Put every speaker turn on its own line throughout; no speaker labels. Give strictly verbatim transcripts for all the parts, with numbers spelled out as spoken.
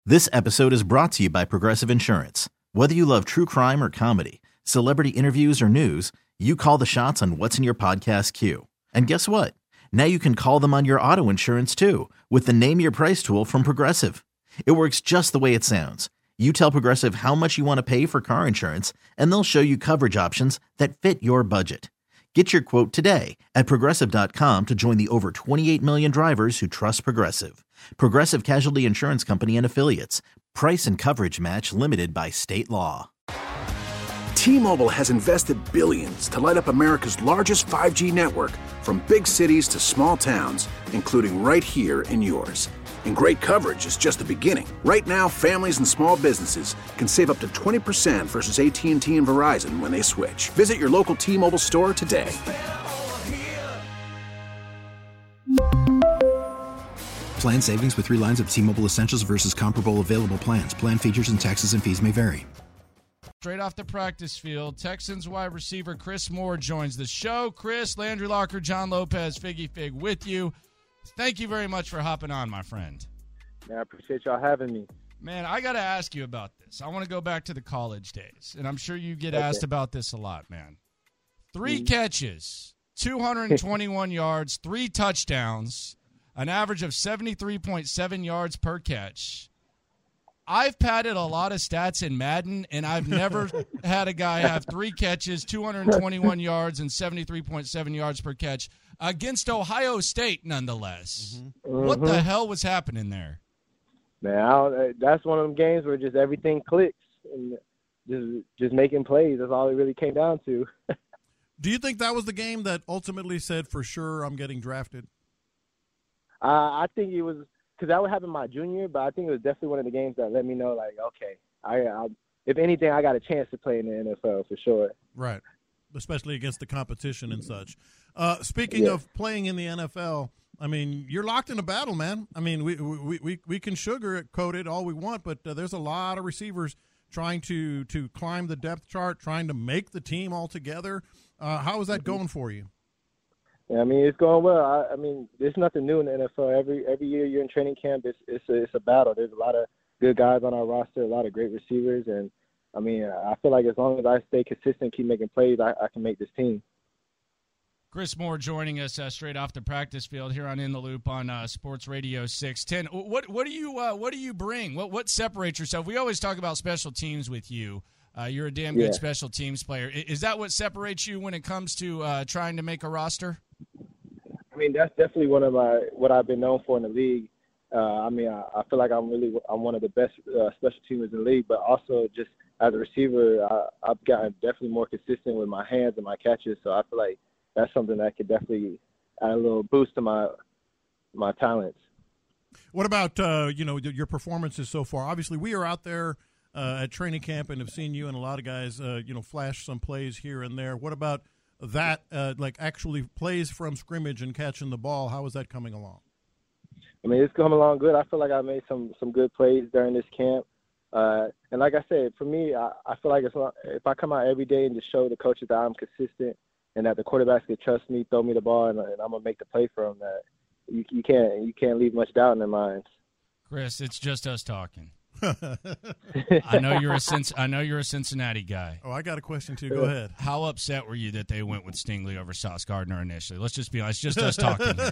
This episode is brought to you by Progressive Insurance. Whether you love true crime or comedy, celebrity interviews or news, you call the shots on what's in your podcast queue. And guess what? Now you can call them on your auto insurance too with the Name Your Price tool from Progressive. It works just the way it sounds. You tell Progressive how much you want to pay for car insurance, and they'll show you coverage options that fit your budget. Get your quote today at Progressive dot com to join the over twenty-eight million drivers who trust Progressive. Progressive Casualty Insurance Company and Affiliates. Price and coverage match limited by state law.
T-Mobile has invested billions to light up America's largest five G network, from big cities to small towns, including right here in yours. And great coverage is just the beginning. Right now, families and small businesses can save up to twenty percent versus A T and T and Verizon when they switch. Visit your local T-Mobile store today.
Plan savings with three lines of T-Mobile Essentials versus comparable available plans. Plan features and taxes and fees may vary.
Straight off the practice field, Texans wide receiver Chris Moore joins the show. Chris, Landry Locker, John Lopez, Figgy Fig with you. Thank you very much for hopping on, my friend.
Man, I appreciate y'all having me.
Man, I got to ask you about this. I want to go back to the college days, and I'm sure you get
Okay.
asked about this a lot, man. Three
Mm-hmm.
catches, two hundred twenty-one yards, three touchdowns, an average of seventy-three point seven yards per catch. I've padded a lot of stats in Madden, and I've never had a guy have three catches, two hundred twenty-one yards, and seventy-three point seven yards per catch against Ohio State, nonetheless.
Mm-hmm.
What the hell was happening there?
Man, I don't, that's one of them games where just everything clicks and just just making plays. That's all it really came down to.
Do you think that was the game that ultimately said, for sure, I'm getting drafted?
Uh, I think it was because that would happen my junior year, but I think it was definitely one of the games that let me know, like, okay, I, I if anything, I got a chance to play in the N F L for sure.
Right, especially against the competition and such. Uh, speaking
Yeah.
of playing in the N F L, I mean, you're locked in a battle, man. I mean, we we, we, we can sugar it, coat it all we want, but uh, there's a lot of receivers trying to, to climb the depth chart, trying to make the team altogether. Uh, how is that
Mm-hmm.
going for you?
Yeah, I mean, it's going well. I, I mean, there's nothing new in the N F L. Every every year you're in training camp, it's it's a, it's a battle. There's a lot of good guys on our roster, a lot of great receivers, and I mean, I feel like as long as I stay consistent, keep making plays, I, I can make this team.
Chris Moore joining us uh, straight off the practice field here on In the Loop on uh, Sports Radio six ten. What what do you uh, what do you bring? What what separates yourself? We always talk about special teams with you. Uh, you're a damn good
Yeah.
special teams player. I- Is that what separates you when it comes to uh, trying to make a roster?
I mean, that's definitely one of my what I've been known for in the league. Uh, I mean, I, I feel like I'm really I'm one of the best uh, special teamers in the league, but also just as a receiver, I, I've gotten definitely more consistent with my hands and my catches. So I feel like that's something that could definitely add a little boost to my my talents.
What about uh, you know your performances so far? Obviously, we are out there uh, at training camp and have seen you and a lot of guys uh, you know flash some plays here and there. What about that? Uh, like actually plays from scrimmage and catching the ball. How is that coming along?
I mean, it's coming along good. I feel like I made some some good plays during this camp. Uh, and like I said, for me, I, I feel like it's not, if I come out every day and just show the coaches that I'm consistent and that the quarterbacks can trust me, throw me the ball, and, and I'm gonna make the play for them, that you, you can't you can't leave much doubt in their minds.
Chris, it's just us talking. I know you're a Cinc- I know you're a Cincinnati guy.
Oh, I got a question too. Go ahead.
How upset were you that they went with Stingley over Sauce Gardner initially? Let's just be honest. It's just us talking here.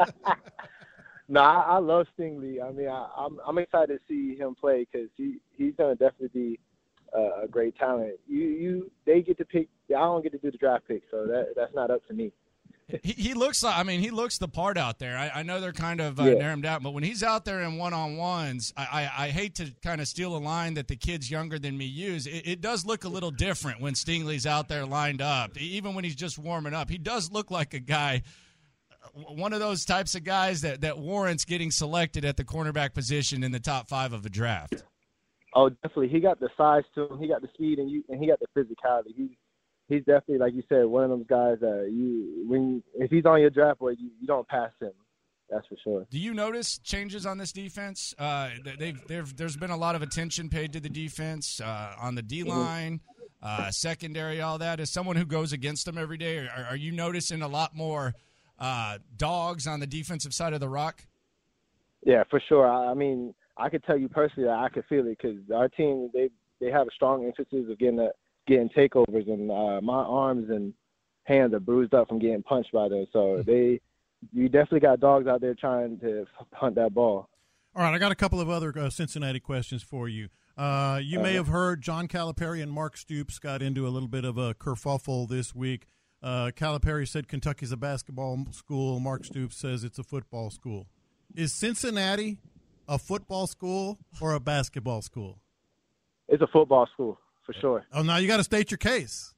No, I, I love Stingley. I mean, I, I'm I'm excited to see him play because he, he's gonna definitely be uh, a great talent. You you they get to pick. I don't get to do the draft pick, so that that's not up to me.
He, he looks like, I mean, he looks the part out there. I, I know they're kind of uh,
Yeah.
narrowed him down, but when he's out there in one-on-ones, I, I, I hate to kind of steal a line that the kids younger than me use. It, it does look a little different when Stingley's out there lined up. Even when he's just warming up, he does look like a guy, one of those types of guys that, that warrants getting selected at the cornerback position in the top five of a draft.
Oh, definitely. He got the size to him. He got the speed, and you and he got the physicality. He he's definitely, like you said, one of those guys that you when if he's on your draft board, you, you don't pass him. That's for sure.
Do you notice changes on this defense? Uh, they've, they've, there's been a lot of attention paid to the defense uh, on the D-line, uh, secondary, all that. As someone who goes against them every day, are, are you noticing a lot more uh, dogs on the defensive side of the rock?
Yeah, for sure. I, I mean, I could tell you personally that I could feel it because our team they they have a strong emphasis of getting a, getting takeovers, and uh, my arms and hands are bruised up from getting punched by them. So they, you definitely got dogs out there trying to hunt that ball.
All right, I got a couple of other uh, Cincinnati questions for you. Uh, you may have heard John Calipari and Mark Stoops got into a little bit of a kerfuffle this week. Uh, Calipari said Kentucky's a basketball school. Mark Stoops says it's a football school. Is Cincinnati a football school or a basketball school?
It's a football school for sure.
Oh, now you got to state your case.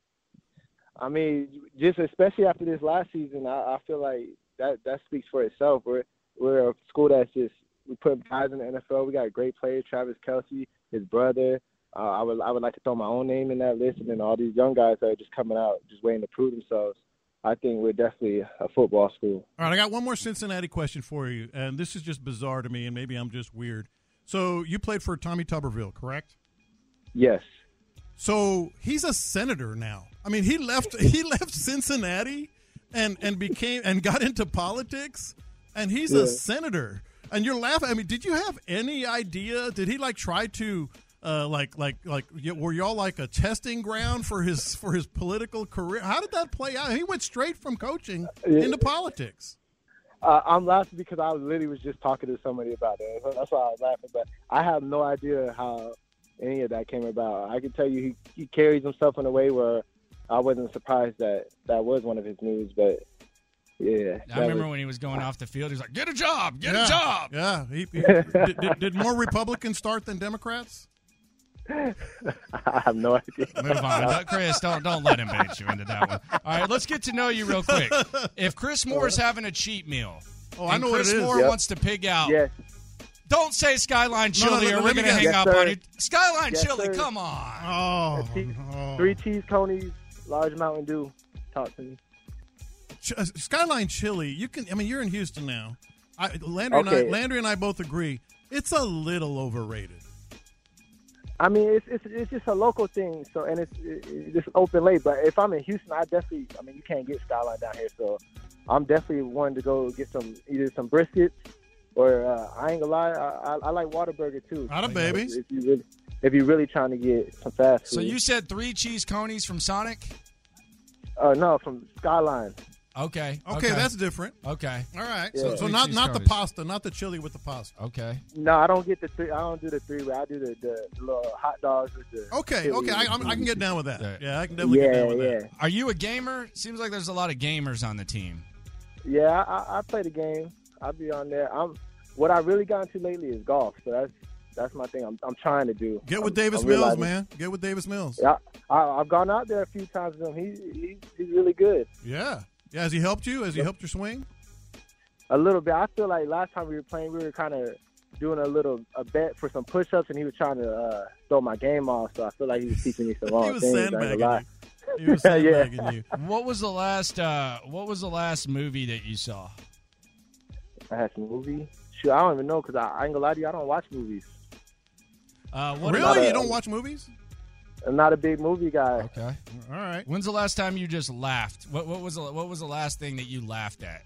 I mean, just especially after this last season, I, I feel like that that speaks for itself. We're we're a school that's just we put guys in the N F L. We got great players, Travis Kelce, his brother. Uh, I would I would like to throw my own name in that list, and then all these young guys that are just coming out, just waiting to prove themselves. I think we're definitely a football school.
All right, I got one more Cincinnati question for you, and this is just bizarre to me, and maybe I'm just weird. So you played for Tommy Tuberville, correct?
Yes.
So he's a senator now. I mean, he left he left Cincinnati and, and became and got into politics, and he's yeah. a senator. And you're laughing. I mean, did you have any idea? Did he like try to uh, like like like were y'all like a testing ground for his for his political career? How did that play out? He went straight from coaching yeah. into politics.
Uh, I'm laughing because I literally was just talking to somebody about it. That's why I was laughing. But I have no idea how any of that came about. I can tell you he, he carries himself in a way where I wasn't surprised that that was one of his moves. But, yeah.
I remember was, when he was going off the field, he was like, get a job, get
yeah,
a job.
Yeah. He, he, did, did, did more Republicans start than Democrats?
I have no idea.
Move on. Chris, don't don't let him bait you into that one. All right, let's get to know you real quick. If Chris Moore's having a cheat meal,
oh, I know
Chris
what it is.
Moore
yep.
wants to pig out,
yes.
don't say Skyline Chili
no, no, no,
or we're going to hang
yes,
up
sir.
on you. Skyline
yes,
Chili,
sir.
come on.
Oh,
cheese,
oh.
Three cheese conies, large Mountain Dew. Talk to me.
Ch- uh, Skyline Chili, you can. I mean, you're in Houston now. I, Landry,
okay.
and I, Landry and I both agree. It's a little overrated.
I mean, it's it's it's just a local thing. So, and it's it's just open late. But if I'm in Houston, I definitely. I mean, you can't get Skyline down here, so I'm definitely wanting to go get some either some briskets or uh, I ain't gonna lie, I, I, I like Whataburger too.
Not a baby.
If you really, if you're really trying to get some fast food.
So you said three cheese conies from Sonic?
Uh, no, from Skyline.
Okay.
Okay,
okay.
that's different.
Okay.
All right.
Yeah.
So, so
Three
not
cheese
not the
conies.
pasta, not the chili with the pasta.
Okay.
No, I don't get the three. I don't do the three way. I do the, the, the little hot dogs with the.
Okay,
chili
okay, I,
and
I'm, I can get down with that.
Yeah.
Yeah, I can definitely
yeah,
get down with
yeah,
that.
Are you a gamer? Seems like there's a lot of gamers on the team.
yeah. I, I play the game. I'll be on there. I'm. What I really got into lately is golf. So that's that's my thing. I'm I'm trying to do.
Get with
I'm,
Davis
I'm
Mills,
realizing-
man. Get with Davis Mills.
Yeah, I, I've gone out there a few times with him. He, he he's really good.
Yeah. Yeah. Has he helped you? Has he helped your swing?
A little bit. I feel like last time we were playing, we were kind of doing a little a bet for some push-ups, and he was trying to uh, throw my game off. So I feel like he was teaching me some wrong
He was
things. I ain't gonna
sandbagging
lie.
you. He was
Yeah.
sandbagging you.
What was the last uh, what was the last movie that you saw?
I had some movie. Shoot, I don't even know because I, I ain't gonna lie to you. I don't watch movies.
Uh, what
Really?
Not a-
You don't watch movies?
I'm not a big movie guy.
Okay.
All right.
When's the last time you just laughed? What what was the, what was the last thing that you laughed at?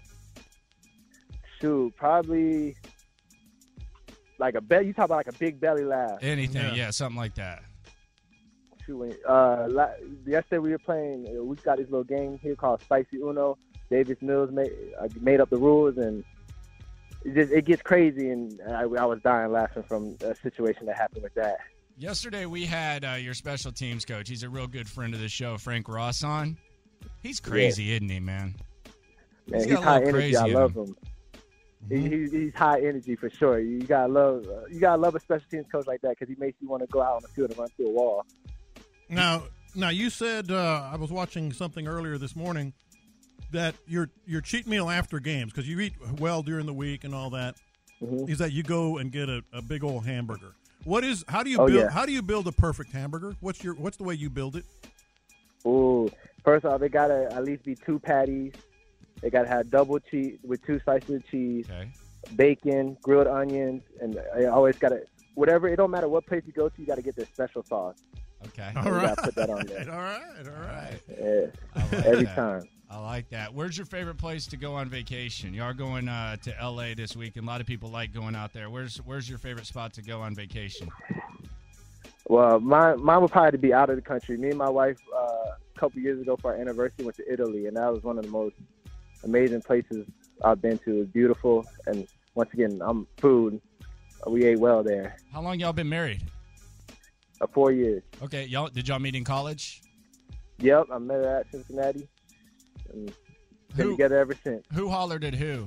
Shoot, probably like a bet. You talk about like a big belly laugh.
Anything?
Yeah.
Yeah, something like that.
Shoot, when- uh, la- yesterday we were playing. uh, We got this little game here called Spicy Uno. Davis Mills made uh, made up the rules, and it just it gets crazy. And I, I was dying laughing from a situation that happened with that.
Yesterday we had uh, your special teams coach. He's a real good friend of the show, Frank Ross, on. He's crazy, isn't he, man?
Man,
He's
he's,
got a
high
little
energy.
crazy
I
in
love
him.
him. He, he's, he's high energy for sure. You gotta love uh, you gotta love a special teams coach like that because he makes you want to go out on the field and run through a wall.
Now, now you said uh, I was watching something earlier this morning that your your cheat meal after games, because you eat well during the week and all that,
Mhm.
is that you go and get a, a big old hamburger. What is how do you
Oh,
build
yeah.
how do you build a perfect hamburger? What's your what's the way you build it?
Ooh, first off, it gotta at least be two patties. They gotta have double cheese with two slices of cheese,
Okay.
bacon, grilled onions, and I always gotta whatever. It don't matter what place you go to, you gotta get their special sauce.
Okay.
All
So we
right.
gotta put that on there.
All right. All right.
Yeah,
like
every
that.
time.
I like that. Where's your favorite place to go on vacation? You are going uh, to L A this week, and a lot of people like going out there. Where's Where's your favorite spot to go on vacation?
Well, mine, mine would probably be out of the country. Me and my wife, uh, a couple years ago for our anniversary, went to Italy, and that was one of the most amazing places I've been to. It was beautiful, and once again, I'm food. We ate well there.
How long y'all been married?
Uh, four years.
Okay, y'all did y'all meet in college?
Yep, I met her at Cincinnati, and been
Who-
together ever since.
Who hollered at who?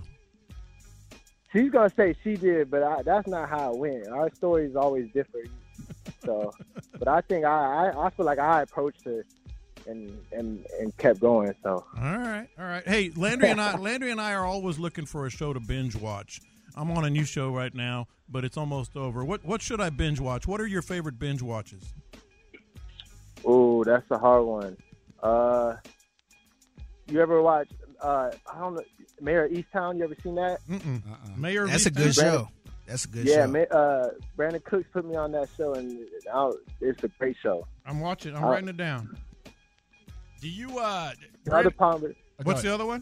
She's gonna say she did, but I, that's not how it went. Our stories always differ. So, but I think I, I, I feel like I approached her and and and kept going. So,
All right, all right. Hey, Landry and I, Landry and I are always looking for a show to binge watch. I'm on a new show right now, but it's almost over. What what should I binge watch? What are your favorite binge watches?
ooh, that's a hard one. Uh, you ever watch? Uh, I don't know, Mayor of Easttown. You ever seen that?
Mm-mm.
Uh-uh.
Mayor of
That's a
Easttown?
good show. That's a good
Yeah,
show.
Ma- uh, Brandon Cooks put me on that show, and I, it's a great show.
I'm watching. I'm
Uh,
writing it down.
Do you uh?
The other problem is,
What's the other one?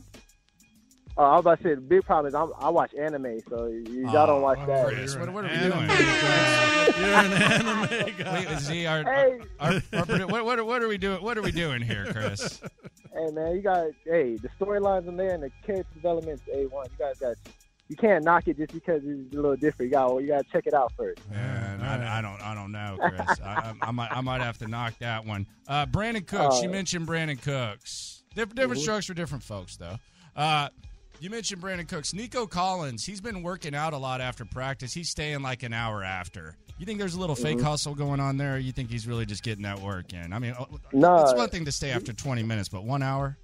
oh, I was about to say the big problem is I'm, I watch anime, so you, y'all don't watch
Oh,
that.
Chris,
you're
what-
an
what are we
anime
doing?
guy. You're an anime guy.
Wait, Z, our,
Hey.
our, our, our, what, what, what are we doing? What are we doing here, Chris?
Hey man, you got hey the storylines in there and the character development's A one. You guys got you can't knock it just because it's a little different. You got you got to check it out first.
Man,
All right.
I, I don't, I don't know, Chris. I, I, I might, I might have to knock that one. Uh, Brandon Cooks. you
Uh,
mentioned Brandon Cooks. Different, different
Mhm.
strokes for different folks, though. Uh, you mentioned Brandon Cooks. Nico Collins. He's been working out a lot after practice. He's staying like an hour after. You think there's a little fake hustle going on there, or you think he's really just getting that work in? I mean,
No,
it's one thing to stay after twenty minutes, but one hour?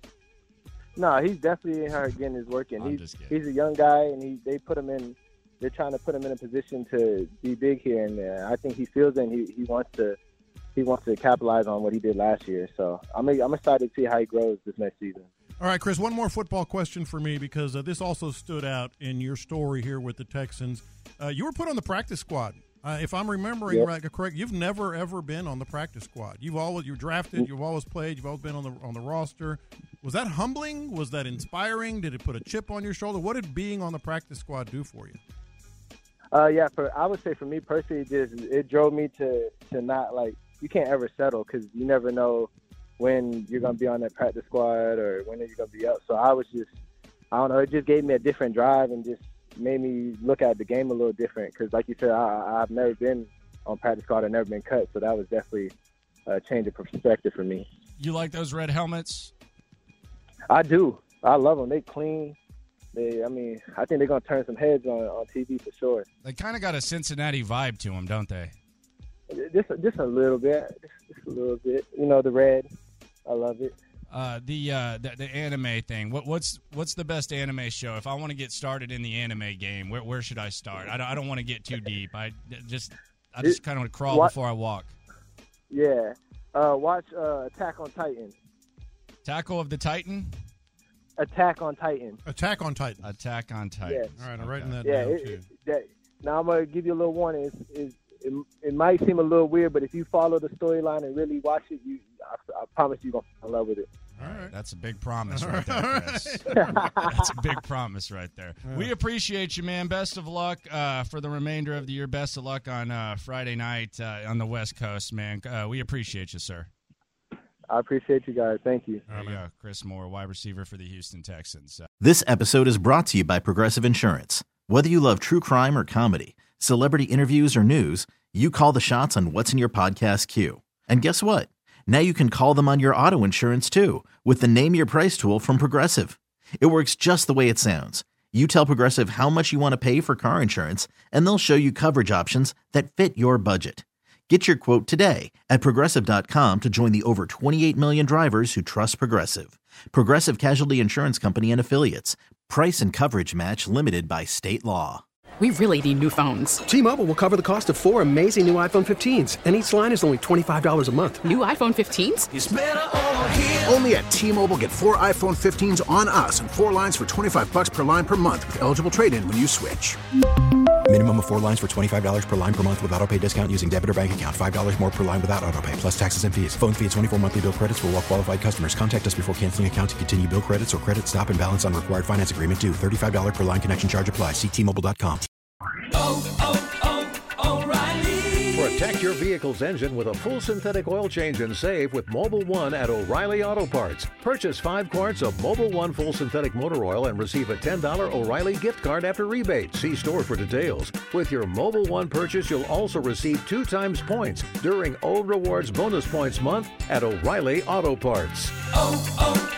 No, he's definitely in her getting his work in.
I'm
He's
just kidding.
he's a young guy, and he they put him in. They're trying to put him in a position to be big here, and uh, I think he feels it. And he he wants to he wants to capitalize on what he did last year. So I'm I'm excited to see how he grows this next season.
All right, Chris, one more football question for me because uh, this also stood out in your story here with the Texans. Uh, you were put on the practice squad. Uh, if I'm remembering
Yep.
right, correct, you've never ever been on the practice squad. You've always you're drafted. You've always played. You've always been on the on the roster. Was that humbling? Was that inspiring? Did it put a chip on your shoulder? What did being on the practice squad do for you?
Uh, yeah, for I would say for me personally, it just it drove me to to not like you can't ever settle because you never know when you're gonna be on that practice squad or when you're gonna be up. So I was just I don't know, it just gave me a different drive and just made me look at the game a little different because, like you said, I, I've never been on practice squad. I've never been cut, so that was definitely a change of perspective for me.
You like those red helmets?
I do. I love them. They clean. They, I mean, I think they're gonna turn some heads on on T V for sure.
They kind of got a Cincinnati vibe to them, don't they?
Just just a little bit, just, just a little bit. You know, the red. I love it.
Uh, the, uh, the the anime thing. What what's what's the best anime show? If I want to get started in the anime game, where where should I start? I don't, I don't want to get too deep. I just I just kind of crawl
What-
before I walk.
Yeah. Uh, watch uh, Attack on Titan.
Tackle of the Titan.
Attack on Titan.
Attack on Titan.
Attack on Titan.
Yeah.
All right, I'm writing that
Yeah.
down
It,
too.
it, that, now I'm gonna give you a little warning. It's, it's, it, it might seem a little weird, but if you follow the storyline and really watch it, you I, I promise you're gonna fall in love with it.
All right.
That's a big promise
All
right there,
right.
Chris. That's a big promise right there. We appreciate you, man. Best of luck uh, for the remainder of the year. Best of luck on uh, Friday night uh, on the West Coast, man. Uh, we appreciate you, sir.
I appreciate you guys. Thank you.
There you go. Chris Moore, wide receiver for the Houston Texans. Uh,
This episode is brought to you by Progressive Insurance. Whether you love true crime or comedy, celebrity interviews or news, you call the shots on what's in your podcast queue. And guess what? Now you can call them on your auto insurance too with the Name Your Price tool from Progressive. It works just the way it sounds. You tell Progressive how much you want to pay for car insurance, and they'll show you coverage options that fit your budget. Get your quote today at Progressive dot com to join the over twenty-eight million drivers who trust Progressive. Progressive Casualty Insurance Company and Affiliates. Price and coverage match limited by state law.
We really need new phones.
T-Mobile will cover the cost of four amazing new iPhone fifteens, and each line is only twenty-five dollars a month.
New iPhone fifteens?
Only at T-Mobile, get four iPhone fifteens on us and four lines for twenty-five bucks per line per month with eligible trade-in when you switch.
Minimum of four lines for twenty-five dollars per line per month with autopay discount using debit or bank account. five dollars more per line without autopay, plus taxes and fees. Phone fee at twenty-four monthly bill credits for well qualified customers. Contact us before canceling account to continue bill credits or credit stop and balance on required finance agreement due. thirty-five dollars per line connection charge applies. See T Mobile dot com.
Oh, oh, oh, O'Reilly.
Protect your vehicle's engine with a full synthetic oil change and save with Mobil one at O'Reilly Auto Parts. Purchase five quarts of Mobil one full synthetic motor oil and receive a ten dollars O'Reilly gift card after rebate. See store for details. With your Mobil one purchase, you'll also receive two times points during O Rewards Bonus Points Month at O'Reilly Auto Parts.
Oh, oh,